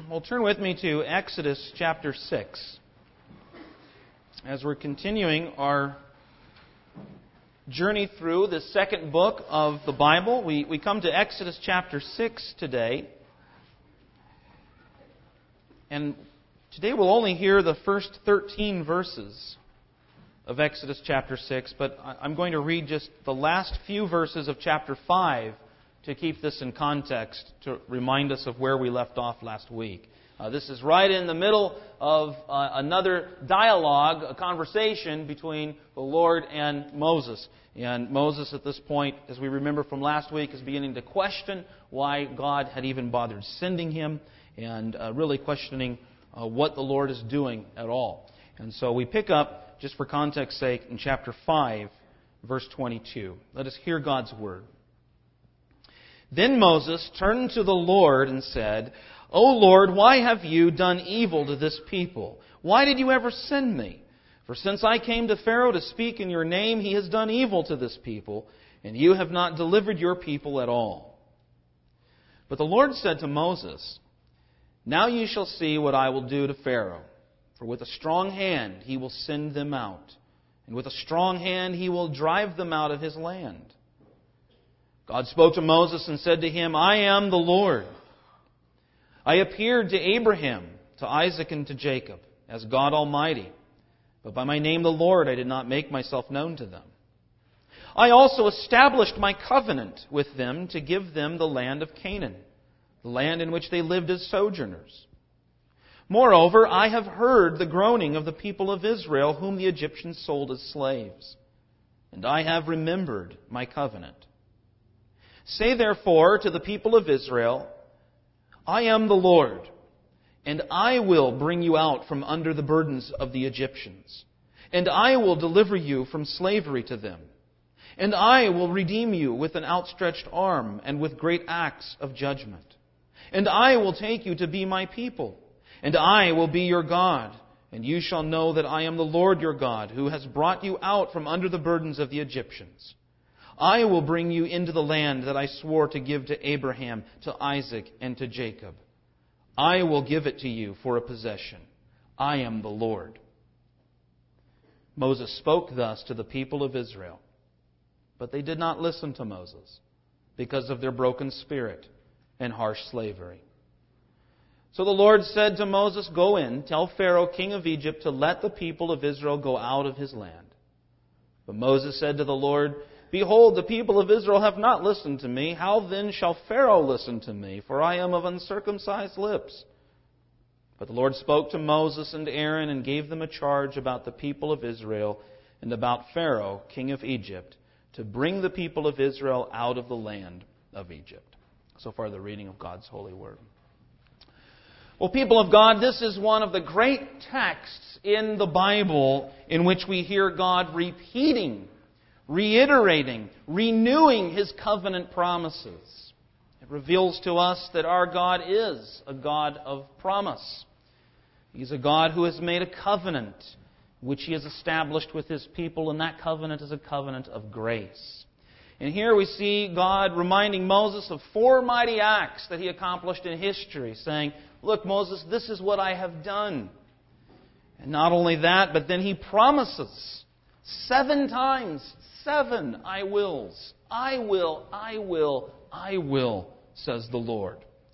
Well, turn with me to Exodus chapter 6. As we're continuing our journey through the second book of the Bible, we come to Exodus chapter 6 today. And today we'll only hear the first 13 verses of Exodus chapter 6, but I'm going to read just the last few verses of chapter 5 to keep this in context, to remind us of where we left off last week. This is right in the middle of another dialogue, a conversation between the Lord and Moses. And Moses at this point, as we remember from last week, is beginning to question why God had even bothered sending him, and really questioning what the Lord is doing at all. And so we pick up, just for context's sake, in chapter 5, verse 22. Let us hear God's word. Then Moses turned to the Lord and said, "O Lord, why have you done evil to this people? Why did you ever send me? For since I came to Pharaoh to speak in your name, he has done evil to this people, and you have not delivered your people at all." But the Lord said to Moses, "Now you shall see what I will do to Pharaoh. For with a strong hand he will send them out, and with a strong hand he will drive them out of his land." God spoke to Moses and said to him, "I am the Lord. I appeared to Abraham, to Isaac, and to Jacob as God Almighty, but by my name the Lord I did not make myself known to them. I also established my covenant with them to give them the land of Canaan, the land in which they lived as sojourners. Moreover, I have heard the groaning of the people of Israel, whom the Egyptians sold as slaves, and I have remembered my covenant. Say therefore to the people of Israel, I am the Lord, and I will bring you out from under the burdens of the Egyptians, and I will deliver you from slavery to them, and I will redeem you with an outstretched arm and with great acts of judgment. And I will take you to be my people, and I will be your God, and you shall know that I am the Lord your God, who has brought you out from under the burdens of the Egyptians. I will bring you into the land that I swore to give to Abraham, to Isaac, and to Jacob. I will give it to you for a possession. I am the Lord." Moses spoke thus to the people of Israel, but they did not listen to Moses because of their broken spirit and harsh slavery. So the Lord said to Moses, "Go in, tell Pharaoh, king of Egypt, to let the people of Israel go out of his land." But Moses said to the Lord, "Behold, the people of Israel have not listened to me. How then shall Pharaoh listen to me? For I am of uncircumcised lips." But the Lord spoke to Moses and Aaron and gave them a charge about the people of Israel and about Pharaoh, king of Egypt, to bring the people of Israel out of the land of Egypt. So far, the reading of God's holy word. Well, people of God, this is one of the great texts in the Bible in which we hear God reiterating, renewing His covenant promises. It reveals to us that our God is a God of promise. He's a God who has made a covenant which He has established with His people, and that covenant is a covenant of grace. And here we see God reminding Moses of 4 mighty acts that He accomplished in history, saying, "Look, Moses, this is what I have done." And not only that, but then He promises 7 times, 7 I wills. I will, I will, I will, says the Lord.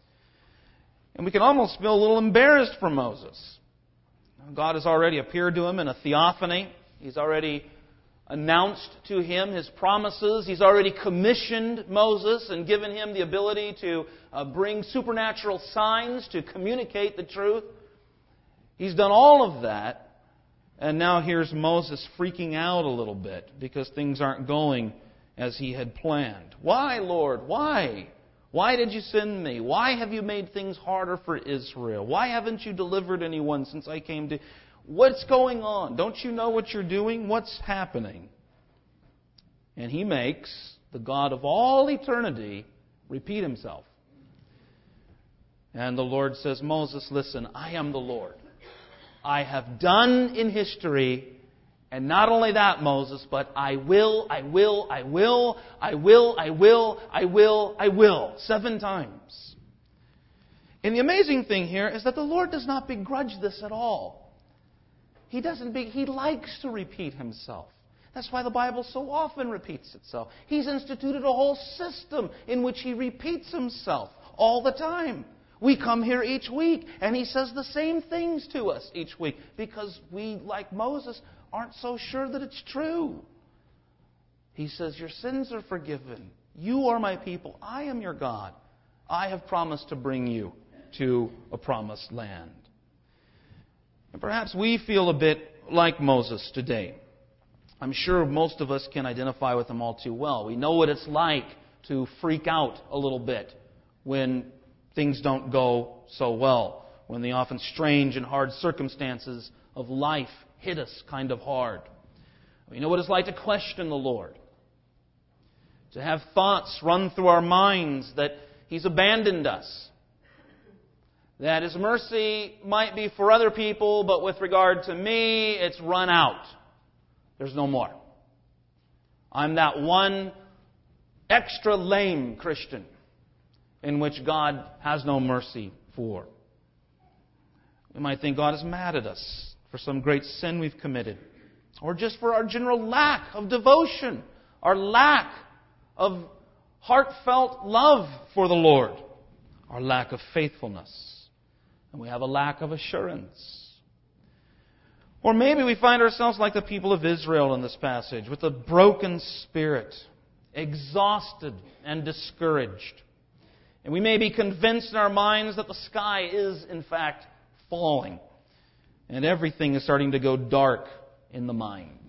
And we can almost feel a little embarrassed for Moses. God has already appeared to him in a theophany. He's already announced to him His promises. He's already commissioned Moses and given him the ability to bring supernatural signs to communicate the truth. He's done all of that. And now here's Moses freaking out a little bit because things aren't going as he had planned. "Why, Lord? Why? Why did you send me? Why have you made things harder for Israel? Why haven't you delivered anyone since I came to... What's going on? Don't you know what you're doing? What's happening?" And he makes the God of all eternity repeat Himself. And the Lord says, "Moses, listen, I am the Lord. I have done in history, and not only that, Moses, but I will, 7 times. And the amazing thing here is that the Lord does not begrudge this at all. He likes to repeat Himself. That's why the Bible so often repeats itself. He's instituted a whole system in which He repeats Himself all the time. We come here each week, and He says the same things to us each week because we, like Moses, aren't so sure that it's true. He says, your sins are forgiven. You are my people. I am your God. I have promised to bring you to a promised land. And perhaps we feel a bit like Moses today. I'm sure most of us can identify with him all too well. We know what it's like to freak out a little bit when things don't go so well, when the often strange and hard circumstances of life hit us kind of hard. We know what it's like to question the Lord, to have thoughts run through our minds that He's abandoned us, that His mercy might be for other people, but with regard to me, it's run out. There's no more. I'm that one extra lame Christian in which God has no mercy for. We might think God is mad at us for some great sin we've committed, or just for our general lack of devotion, our lack of heartfelt love for the Lord, our lack of faithfulness, and we have a lack of assurance. Or maybe we find ourselves like the people of Israel in this passage, with a broken spirit, exhausted and discouraged. And we may be convinced in our minds that the sky is, in fact, falling, and everything is starting to go dark in the mind.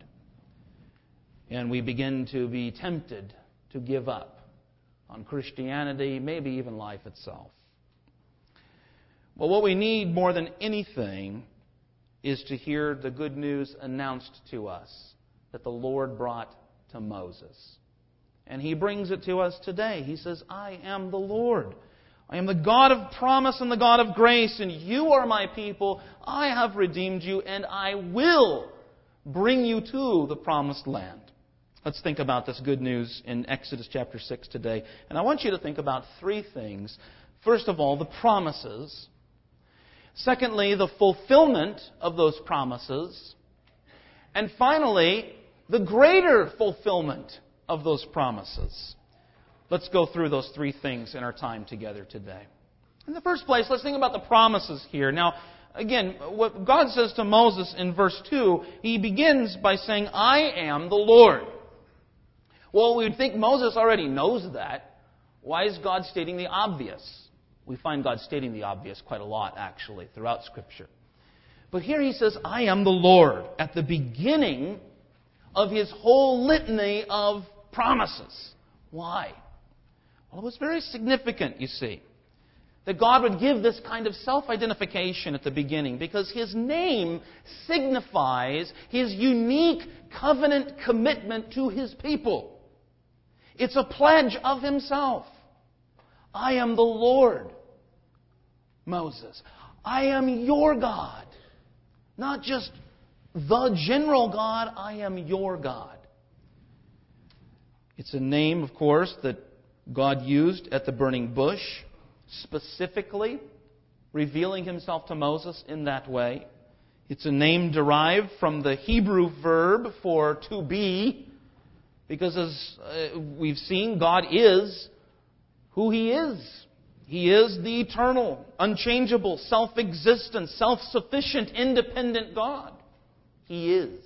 And we begin to be tempted to give up on Christianity, maybe even life itself. Well, what we need more than anything is to hear the good news announced to us that the Lord brought to Moses. And He brings it to us today. He says, I am the Lord. I am the God of promise and the God of grace, and you are my people. I have redeemed you, and I will bring you to the promised land. Let's think about this good news in Exodus chapter 6 today. And I want you to think about three things. First of all, the promises. Secondly, the fulfillment of those promises. And finally, the greater fulfillment of those promises. Let's go through those three things in our time together today. In the first place, let's think about the promises here. Now, again, what God says to Moses in verse 2, He begins by saying, I am the Lord. Well, we would think Moses already knows that. Why is God stating the obvious? We find God stating the obvious quite a lot, actually, throughout Scripture. But here He says, I am the Lord, at the beginning of His whole litany of promises. Why? Well, it was very significant, you see, that God would give this kind of self-identification at the beginning, because His name signifies His unique covenant commitment to His people. It's a pledge of Himself. I am the Lord, Moses. I am your God. Not just the general God, I am your God. It's a name, of course, that God used at the burning bush, specifically revealing Himself to Moses in that way. It's a name derived from the Hebrew verb for to be, because as we've seen, God is who He is. He is the eternal, unchangeable, self-existent, self-sufficient, independent God. He is.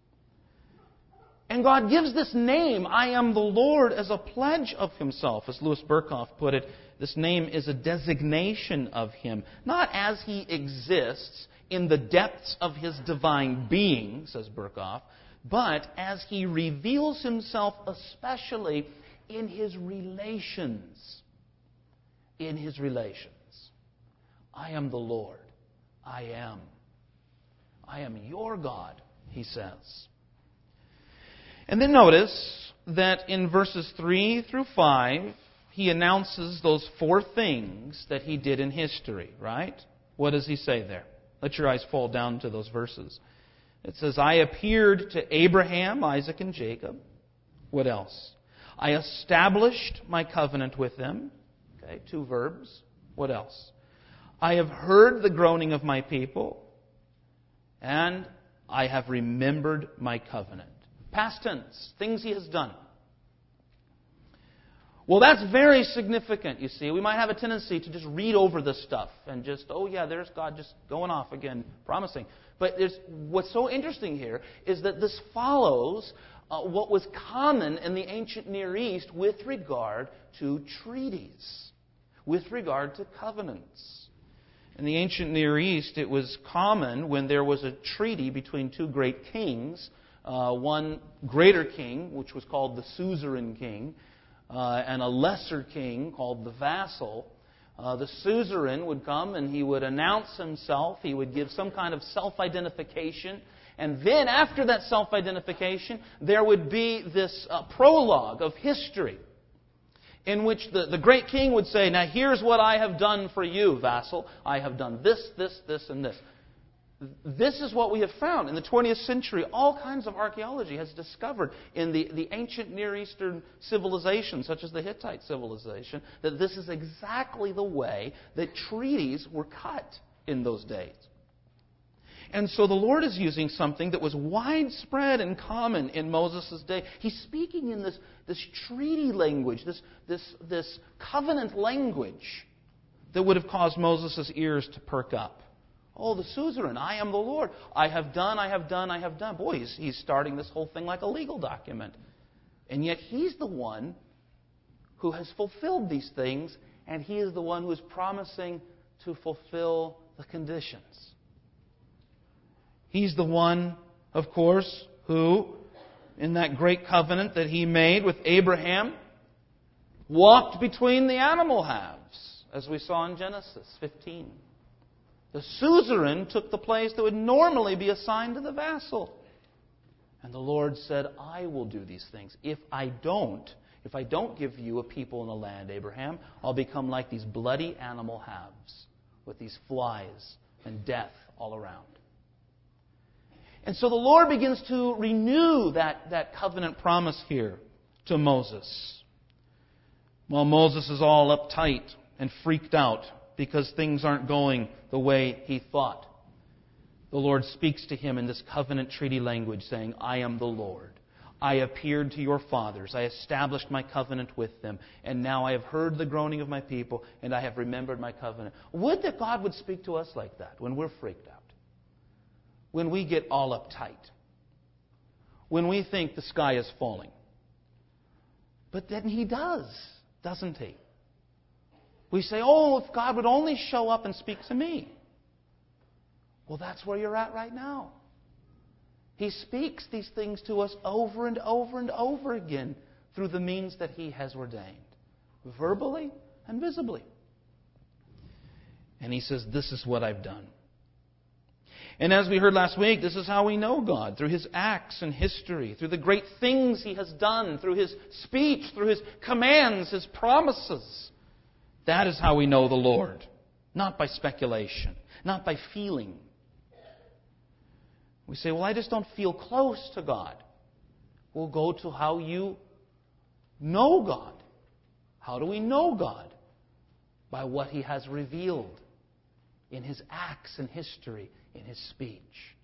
And God gives this name, I am the Lord, as a pledge of Himself. As Louis Berkhoff put it, this name is a designation of Him. Not as He exists in the depths of His divine being, says Berkhoff, but as He reveals Himself especially in His relations. In His relations. I am the Lord. I am. I am your God, He says. And then notice that in verses 3 through 5, He announces those four things that He did in history, right? What does He say there? Let your eyes fall down to those verses. It says, I appeared to Abraham, Isaac, and Jacob. What else? I established my covenant with them. Okay, two verbs. What else? I have heard the groaning of my people, and I have remembered my covenant. Past tense, things He has done. Well, that's very significant, you see. We might have a tendency to just read over this stuff and just, oh yeah, there's God just going off again, promising. But what's so interesting here is that this follows what was common in the ancient Near East with regard to treaties, with regard to covenants. In the ancient Near East, it was common when there was a treaty between two great kings, one greater king, which was called the suzerain king, and a lesser king called the vassal. The suzerain would come and he would announce himself. He would give some kind of self-identification. And then after that self-identification, there would be this prologue of history in which the great king would say, now here's what I have done for you, vassal. I have done this, this, this, and this. This is what we have found. In the 20th century, all kinds of archaeology has discovered in the ancient Near Eastern civilizations, such as the Hittite civilization, that this is exactly the way that treaties were cut in those days. And so the Lord is using something that was widespread and common in Moses' day. He's speaking in this treaty language, this covenant language that would have caused Moses' ears to perk up. Oh, the suzerain, I am the Lord. I have done, I have done, I have done. Boy, he's starting this whole thing like a legal document. And yet He's the one who has fulfilled these things, and He is the one who is promising to fulfill the conditions. He's the one, of course, who, in that great covenant that He made with Abraham, walked between the animal halves, as we saw in Genesis 15. The suzerain took the place that would normally be assigned to the vassal. And the Lord said, I will do these things. If I don't give you a people and a land, Abraham, I'll become like these bloody animal halves with these flies and death all around. And so the Lord begins to renew that covenant promise here to Moses. While Moses is all uptight and freaked out because things aren't going the way he thought, the Lord speaks to him in this covenant treaty language, saying, I am the Lord. I appeared to your fathers. I established my covenant with them. And now I have heard the groaning of my people, and I have remembered my covenant. Would that God would speak to us like that when we're freaked out, when we get all uptight, when we think the sky is falling. But then He does, doesn't He? We say, oh, if God would only show up and speak to me. Well, that's where you're at right now. He speaks these things to us over and over and over again through the means that He has ordained, verbally and visibly. And He says, this is what I've done. And as we heard last week, this is how we know God, through His acts and history, through the great things He has done, through His speech, through His commands, His promises. That is how we know the Lord. Not by speculation, not by feeling. We say, well, I just don't feel close to God. We'll go to how you know God. How do we know God? By what He has revealed in His acts and history, in His speech.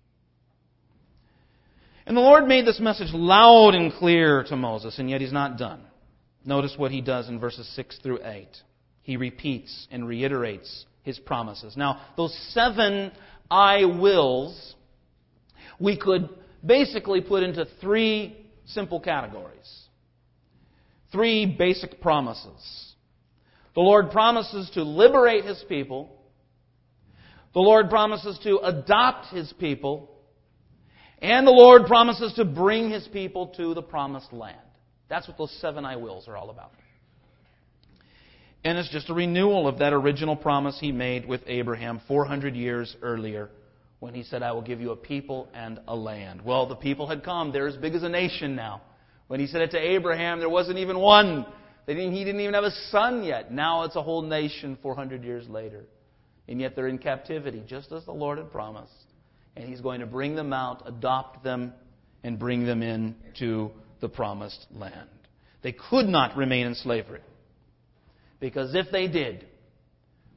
And the Lord made this message loud and clear to Moses, and yet He's not done. Notice what He does in verses 6 through 8. He repeats and reiterates His promises. Now, those 7 I wills, we could basically put into 3 simple categories. 3 basic promises. The Lord promises to liberate His people. The Lord promises to adopt His people. And the Lord promises to bring His people to the promised land. That's what those 7 I wills are all about. And it's just a renewal of that original promise He made with Abraham 400 years earlier when He said, I will give you a people and a land. Well, the people had come. They're as big as a nation now. When He said it to Abraham, there wasn't even one. He didn't even have a son yet. Now it's a whole nation 400 years later. And yet they're in captivity, just as the Lord had promised. And He's going to bring them out, adopt them, and bring them into the promised land. They could not remain in slavery. Because if they did,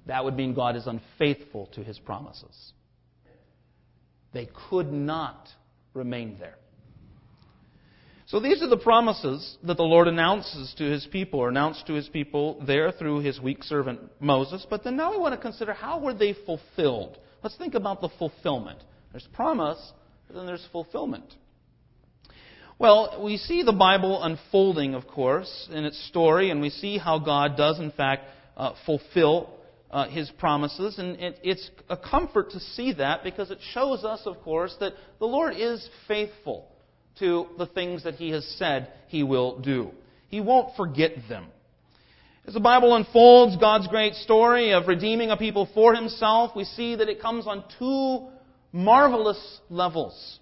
that would mean God is unfaithful to His promises. They could not remain there. So these are the promises that the Lord announces to His people, or announced to His people there through His weak servant Moses. But then now we want to consider, how were they fulfilled? Let's think about the fulfillment. There's promise, but then there's fulfillment. Well, we see the Bible unfolding, of course, in its story, and we see how God does, in fact, fulfill His promises. And it's a comfort to see that, because it shows us, of course, that the Lord is faithful to the things that He has said He will do. He won't forget them. As the Bible unfolds God's great story of redeeming a people for Himself, we see that it comes on two marvelous levels.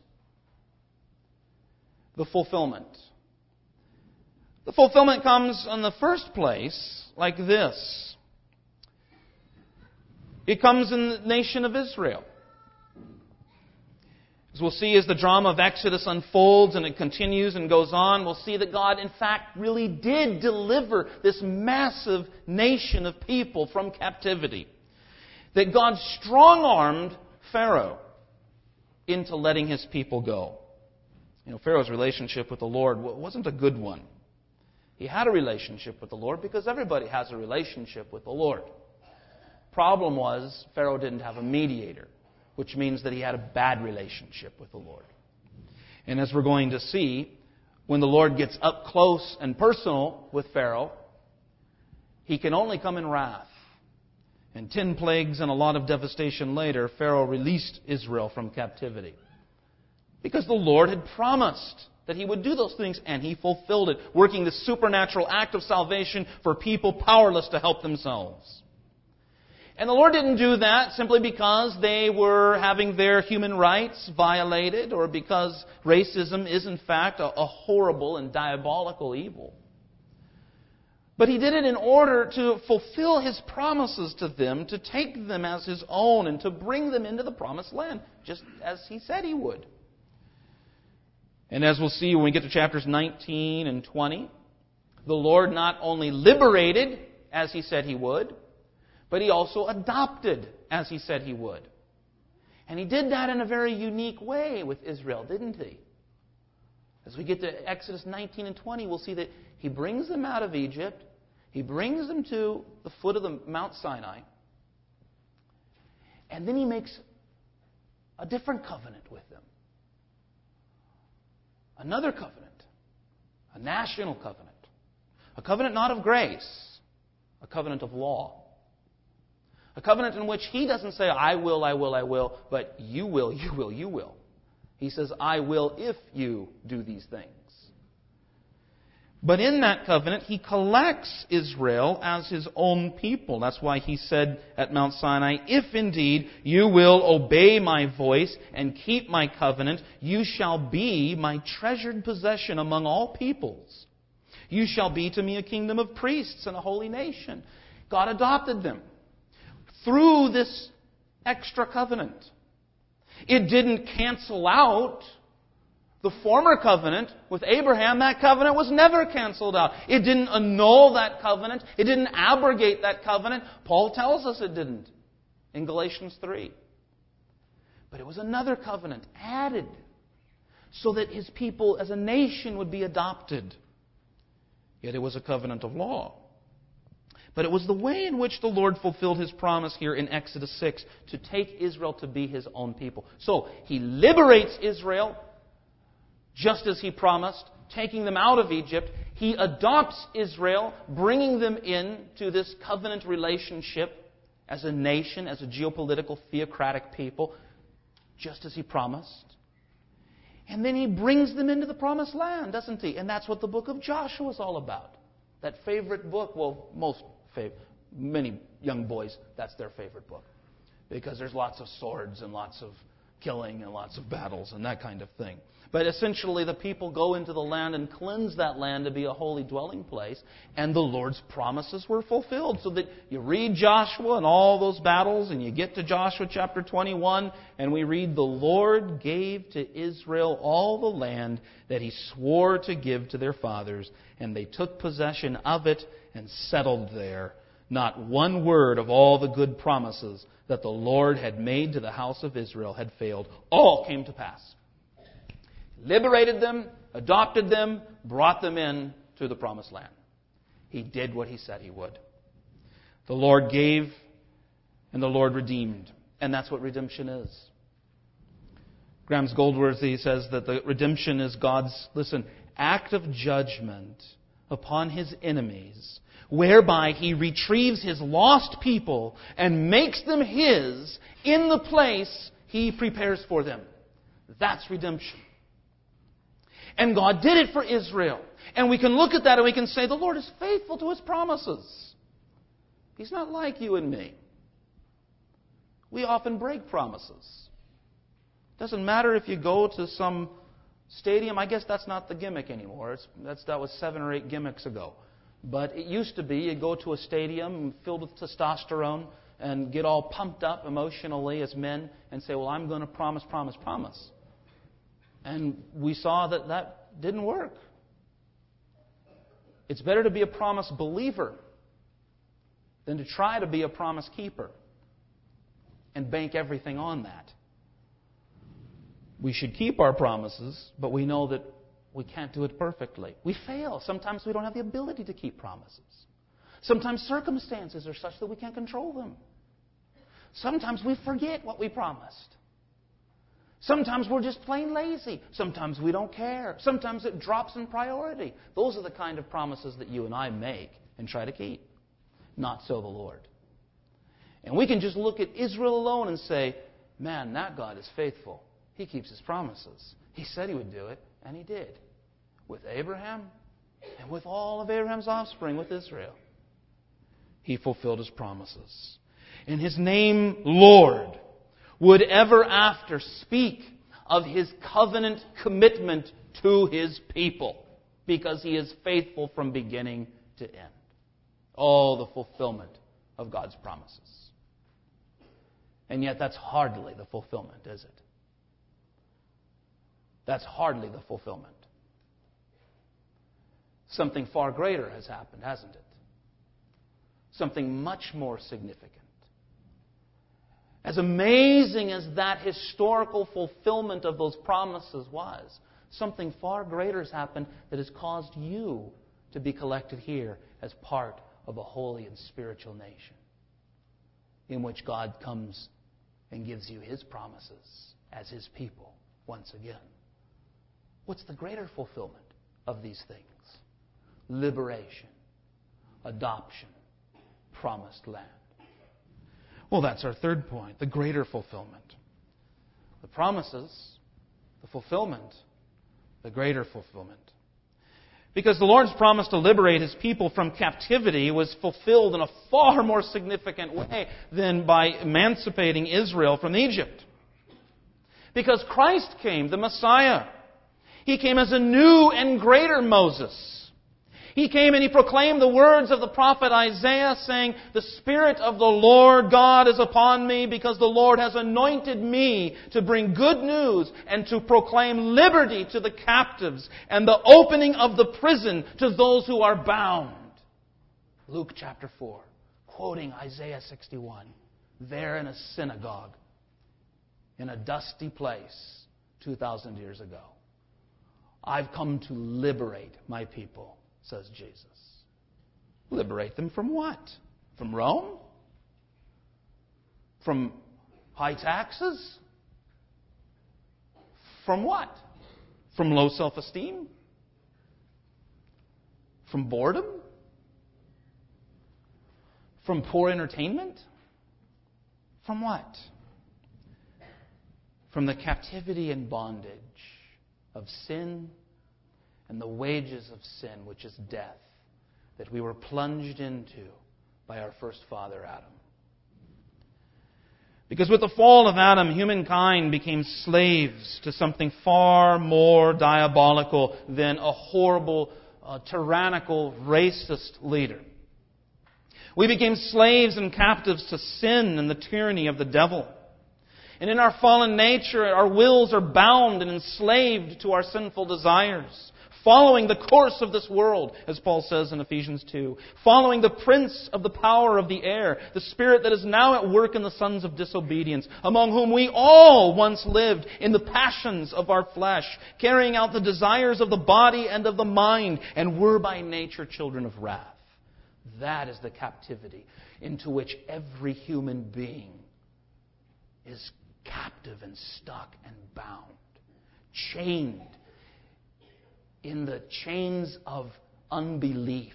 The fulfillment. The fulfillment comes in the first place like this. It comes in the nation of Israel. As we'll see as the drama of Exodus unfolds and it continues and goes on, we'll see that God, in fact, really did deliver this massive nation of people from captivity. That God strong-armed Pharaoh into letting his people go. You know, Pharaoh's relationship with the Lord wasn't a good one. He had a relationship with the Lord because everybody has a relationship with the Lord. Problem was, Pharaoh didn't have a mediator, which means that he had a bad relationship with the Lord. And as we're going to see, when the Lord gets up close and personal with Pharaoh, He can only come in wrath. And 10 plagues and a lot of devastation later, Pharaoh released Israel from captivity. Because the Lord had promised that He would do those things, and He fulfilled it, working the supernatural act of salvation for people powerless to help themselves. And the Lord didn't do that simply because they were having their human rights violated, or because racism is in fact a horrible and diabolical evil. But He did it in order to fulfill His promises to them, to take them as His own, and to bring them into the promised land, just as He said He would. And as we'll see when we get to chapters 19 and 20, the Lord not only liberated as He said He would, but He also adopted as He said He would. And He did that in a very unique way with Israel, didn't He? As we get to Exodus 19 and 20, we'll see that He brings them out of Egypt. He brings them to the foot of the Mount Sinai. And then He makes a different covenant with them. Another covenant. A national covenant. A covenant not of grace. A covenant of law. A covenant in which He doesn't say, I will, but you will. He says, I will if you do these things. But in that covenant, He collects Israel as His own people. That's why He said at Mount Sinai, if indeed you will obey my voice and keep my covenant, you shall be my treasured possession among all peoples. You shall be to me a kingdom of priests and a holy nation. God adopted them through this extra covenant. It didn't cancel out the former covenant with Abraham. That covenant was never canceled out. It didn't annul that covenant. It didn't abrogate that covenant. Paul tells us it didn't in Galatians 3. But it was another covenant added so that His people as a nation would be adopted. Yet it was a covenant of law. But it was the way in which the Lord fulfilled His promise here in Exodus 6 to take Israel to be His own people. So He liberates Israel just as He promised, taking them out of Egypt. He adopts Israel, bringing them into this covenant relationship as a nation, as a geopolitical theocratic people, just as He promised. And then He brings them into the promised land, doesn't He? And that's what the book of Joshua is all about. That favorite book, well, many young boys, that's their favorite book. Because there's lots of swords and lots of killing and lots of battles and that kind of thing. But essentially the people go into the land and cleanse that land to be a holy dwelling place. And the Lord's promises were fulfilled. So that you read Joshua and all those battles and you get to Joshua chapter 21 and we read, the Lord gave to Israel all the land that He swore to give to their fathers. And they took possession of it and settled there Not one word of all the good promises that the Lord had made to the house of Israel had failed. All came to pass. Liberated them, adopted them, brought them in to the promised land. He did what He said He would. The Lord gave and the Lord redeemed. And that's what redemption is. Graham Goldsworthy says that the redemption is God's, act of judgment upon His enemies, whereby He retrieves His lost people and makes them His in the place He prepares for them. That's redemption. And God did it for Israel. And we can look at that and we can say, the Lord is faithful to His promises. He's not like you and me. We often break promises. Doesn't matter if you go to some stadium. I guess that's not the gimmick anymore. That was 7 or 8 gimmicks ago. But it used to be you'd go to a stadium filled with testosterone and get all pumped up emotionally as men and say, well, I'm going to promise. And we saw that didn't work. It's better to be a promise believer than to try to be a promise keeper and bank everything on that. We should keep our promises, but we know that we can't do it perfectly. We fail. Sometimes we don't have the ability to keep promises. Sometimes circumstances are such that we can't control them. Sometimes we forget what we promised. Sometimes we're just plain lazy. Sometimes we don't care. Sometimes it drops in priority. Those are the kind of promises that you and I make and try to keep. Not so the Lord. And we can just look at Israel alone and say, man, that God is faithful. He keeps His promises. He said He would do it, and He did. With Abraham and with all of Abraham's offspring, with Israel. He fulfilled His promises. And His name, Lord, would ever after speak of His covenant commitment to His people, because He is faithful from beginning to end. All the fulfillment of God's promises. And yet that's hardly the fulfillment, is it? That's hardly the fulfillment. Something far greater has happened, hasn't it? Something much more significant. As amazing as that historical fulfillment of those promises was, something far greater has happened that has caused you to be collected here as part of a holy and spiritual nation, in which God comes and gives you His promises as His people once again. What's the greater fulfillment of these things? Liberation, adoption, promised land. Well, that's our third point, the greater fulfillment. The promises, the fulfillment, the greater fulfillment. Because the Lord's promise to liberate His people from captivity was fulfilled in a far more significant way than by emancipating Israel from Egypt. Because Christ came, the Messiah. He came as a new and greater Moses. He came and He proclaimed the words of the prophet Isaiah, saying, the Spirit of the Lord God is upon me, because the Lord has anointed me to bring good news and to proclaim liberty to the captives and the opening of the prison to those who are bound. Luke chapter 4, quoting Isaiah 61, there in a synagogue, in a dusty place 2,000 years ago. I've come to liberate my people, says Jesus. Liberate them from what? From Rome? From high taxes? From what? From low self-esteem? From boredom? From poor entertainment? From what? From the captivity and bondage of sin and the wages of sin, which is death, that we were plunged into by our first father Adam. Because with the fall of Adam, humankind became slaves to something far more diabolical than a horrible, tyrannical, racist leader. We became slaves and captives to sin and the tyranny of the devil. And in our fallen nature, our wills are bound and enslaved to our sinful desires. following the course of this world, as Paul says in Ephesians 2, following the prince of the power of the air, the spirit that is now at work in the sons of disobedience, among whom we all once lived in the passions of our flesh, carrying out the desires of the body and of the mind, and were by nature children of wrath. That is the captivity into which every human being is captive and stuck and bound, chained in the chains of unbelief,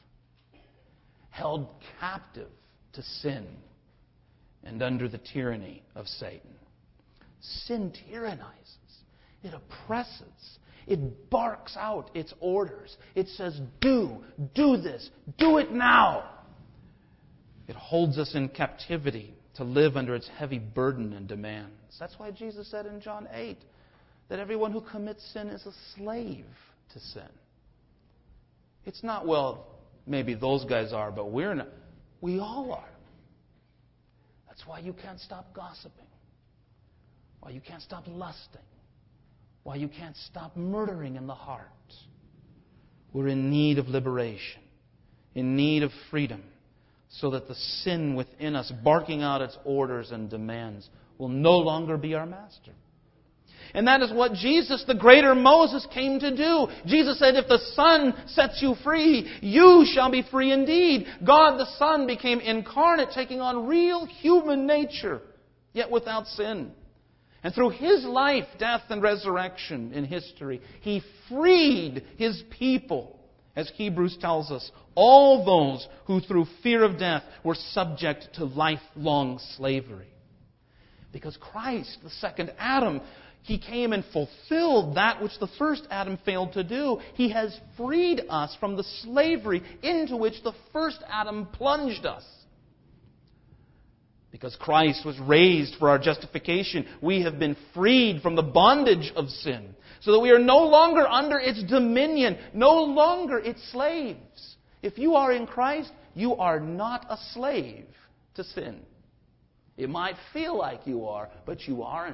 held captive to sin and under the tyranny of Satan. Sin tyrannizes. It oppresses. It barks out its orders. It says, do this, do it now. It holds us in captivity to live under its heavy burden and demands. That's why Jesus said in John 8 that everyone who commits sin is a slave to sin. It's not, well, maybe those guys are, but we're not. We all are. That's why you can't stop gossiping. Why you can't stop lusting. Why you can't stop murdering in the heart. We're in need of liberation, in need of freedom, so that the sin within us, barking out its orders and demands, will no longer be our master. And that is what Jesus, the greater Moses, came to do. Jesus said, if the Son sets you free, you shall be free indeed. God the Son became incarnate, taking on real human nature, yet without sin. And through His life, death, and resurrection in history, He freed His people. As Hebrews tells us, all those who through fear of death were subject to lifelong slavery. Because Christ, the second Adam, He came and fulfilled that which the first Adam failed to do. He has freed us from the slavery into which the first Adam plunged us. Because Christ was raised for our justification, we have been freed from the bondage of sin, so that we are no longer under its dominion, no longer its slaves. If you are in Christ, you are not a slave to sin. It might feel like you are, but you aren't.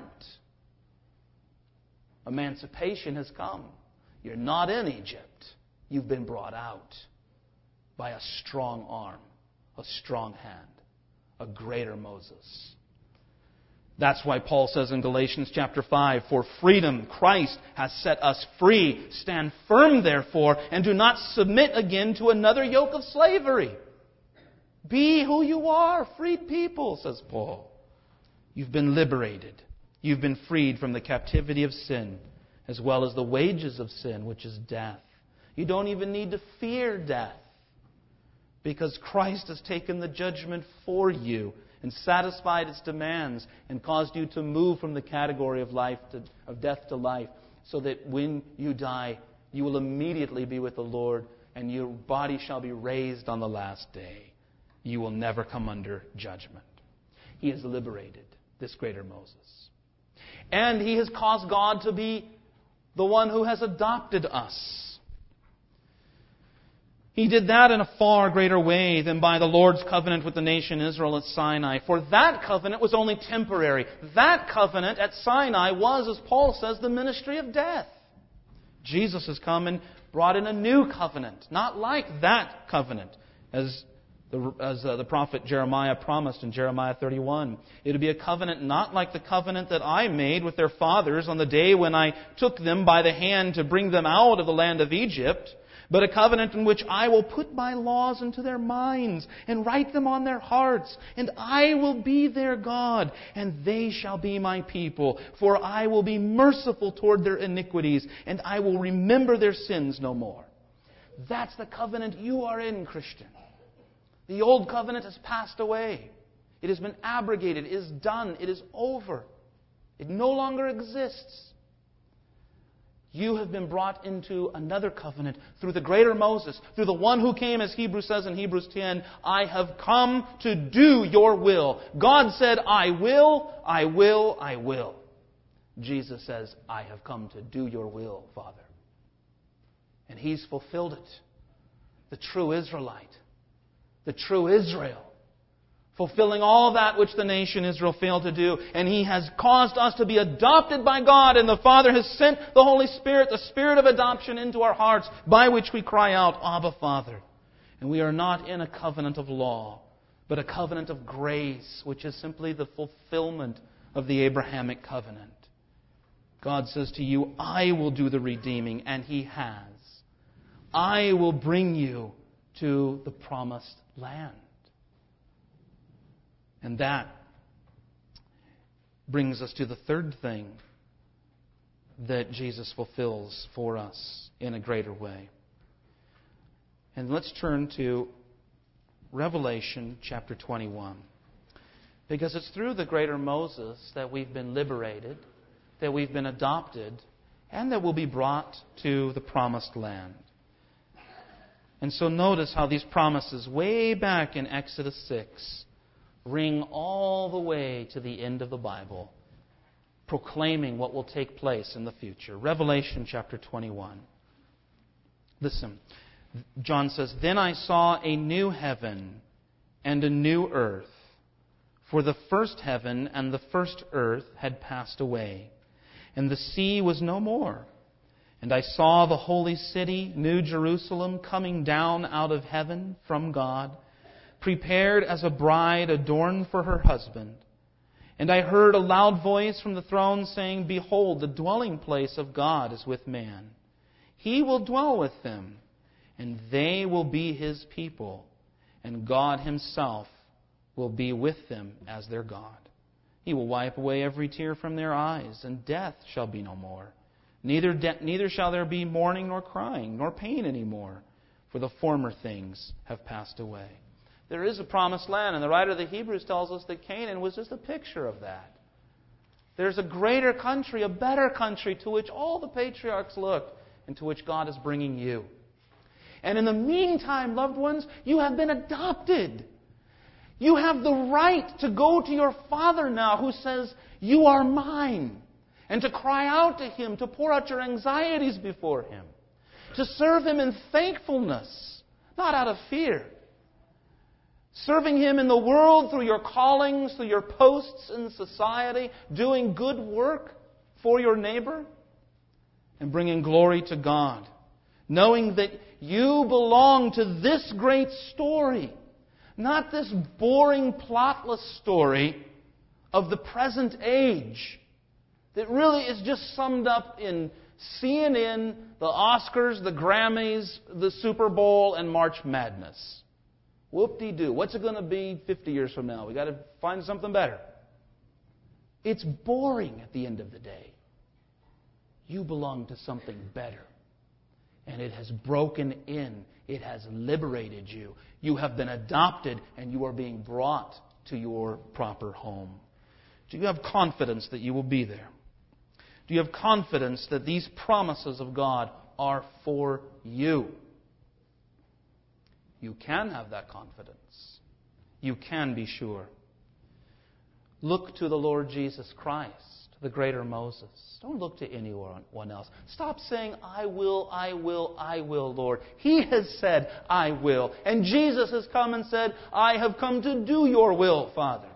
Emancipation has come. You're not in Egypt. You've been brought out by a strong arm, a strong hand, a greater Moses. That's why Paul says in Galatians chapter 5, for freedom Christ has set us free. Stand firm, therefore, and do not submit again to another yoke of slavery. Be who you are, freed people, says Paul. You've been liberated. You've been freed from the captivity of sin, as well as the wages of sin, which is death. You don't even need to fear death, because Christ has taken the judgment for you and satisfied its demands and caused you to move from the category of death to life, so that when you die, you will immediately be with the Lord, and your body shall be raised on the last day. You will never come under judgment. He has liberated this greater Moses. And He has caused God to be the one who has adopted us. He did that in a far greater way than by the Lord's covenant with the nation Israel at Sinai. For that covenant was only temporary. That covenant at Sinai was, as Paul says, the ministry of death. Jesus has come and brought in a new covenant, not like that covenant, as the prophet Jeremiah promised in Jeremiah 31. It would be a covenant not like the covenant that I made with their fathers on the day when I took them by the hand to bring them out of the land of Egypt, but a covenant in which I will put my laws into their minds and write them on their hearts, and I will be their God, and they shall be my people. For I will be merciful toward their iniquities, and I will remember their sins no more. That's the covenant you are in, Christian. The old covenant has passed away. It has been abrogated. It is done. It is over. It no longer exists. You have been brought into another covenant through the greater Moses, through the one who came, as Hebrews says in Hebrews 10, I have come to do your will. God said, I will, I will, I will. Jesus says, I have come to do your will, Father. And He's fulfilled it. The true Israelite, the true Israel, fulfilling all that which the nation Israel failed to do. And He has caused us to be adopted by God, and the Father has sent the Holy Spirit, the Spirit of adoption, into our hearts, by which we cry out, Abba, Father. And we are not in a covenant of law, but a covenant of grace, which is simply the fulfillment of the Abrahamic covenant. God says to you, I will do the redeeming, and He has. I will bring you to the promised land. And that brings us to the third thing that Jesus fulfills for us in a greater way. And let's turn to Revelation chapter 21. Because it's through the greater Moses that we've been liberated, that we've been adopted, and that we'll be brought to the promised land. And so notice how these promises way back in Exodus 6 ring all the way to the end of the Bible, proclaiming what will take place in the future. Revelation chapter 21. Listen, John says, Then I saw a new heaven and a new earth, for the first heaven and the first earth had passed away, and the sea was no more. And I saw the holy city, New Jerusalem, coming down out of heaven from God, prepared as a bride adorned for her husband. And I heard a loud voice from the throne saying, Behold, the dwelling place of God is with man. He will dwell with them, and they will be His people, and God Himself will be with them as their God. He will wipe away every tear from their eyes, and death shall be no more. Neither shall there be mourning nor crying, nor pain any more, for the former things have passed away. There is a promised land, and the writer of the Hebrews tells us that Canaan was just a picture of that. There's a greater country, a better country, to which all the patriarchs looked, and to which God is bringing you. And in the meantime, loved ones, you have been adopted. You have the right to go to your Father now, who says, You are mine. And to cry out to Him, to pour out your anxieties before Him. To serve Him in thankfulness, not out of fear. Serving Him in the world through your callings, through your posts in society, doing good work for your neighbor, and bringing glory to God. Knowing that you belong to this great story, not this boring, plotless story of the present age that really is just summed up in CNN, the Oscars, the Grammys, the Super Bowl, and March Madness. Whoop-de-doo. What's it going to be 50 years from now? We've got to find something better. It's boring at the end of the day. You belong to something better. And it has broken in. It has liberated you. You have been adopted, and you are being brought to your proper home. Do you have confidence that you will be there? Do you have confidence that these promises of God are for you? You can have that confidence. You can be sure. Look to the Lord Jesus Christ, the greater Moses. Don't look to anyone else. Stop saying, I will, Lord. He has said, I will. And Jesus has come and said, I have come to do your will, Father.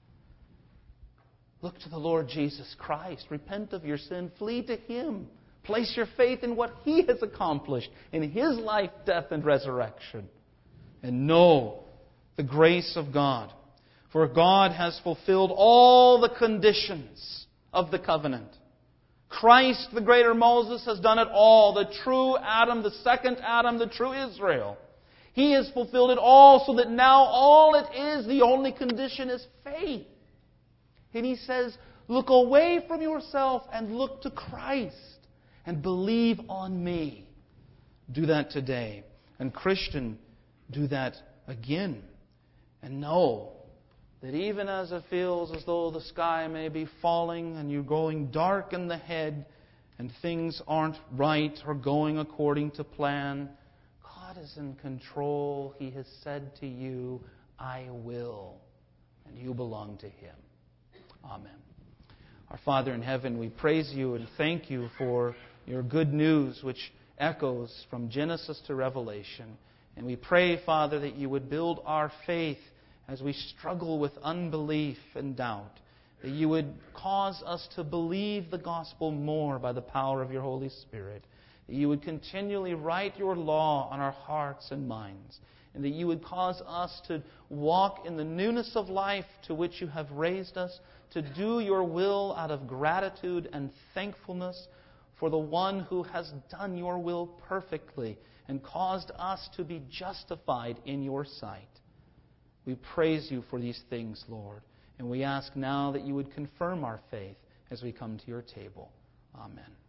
Look to the Lord Jesus Christ. Repent of your sin. Flee to Him. Place your faith in what He has accomplished in His life, death, and resurrection. And know the grace of God. For God has fulfilled all the conditions of the covenant. Christ, the greater Moses, has done it all. The true Adam, the second Adam, the true Israel. He has fulfilled it all so that now all it is, the only condition is faith. And He says, look away from yourself and look to Christ and believe on me. Do that today. And Christian, do that again. And know that even as it feels as though the sky may be falling and you're going dark in the head and things aren't right or going according to plan, God is in control. He has said to you, I will. And you belong to Him. Amen. Our Father in heaven, we praise You and thank You for Your good news which echoes from Genesis to Revelation. And we pray, Father, that You would build our faith as we struggle with unbelief and doubt, that you would cause us to believe the gospel more by the power of your Holy Spirit. That you would continually write your law on our hearts and minds. And that you would cause us to walk in the newness of life to which you have raised us, to do your will out of gratitude and thankfulness for the one who has done your will perfectly and caused us to be justified in your sight. We praise you for these things, Lord, and we ask now that you would confirm our faith as we come to your table. Amen.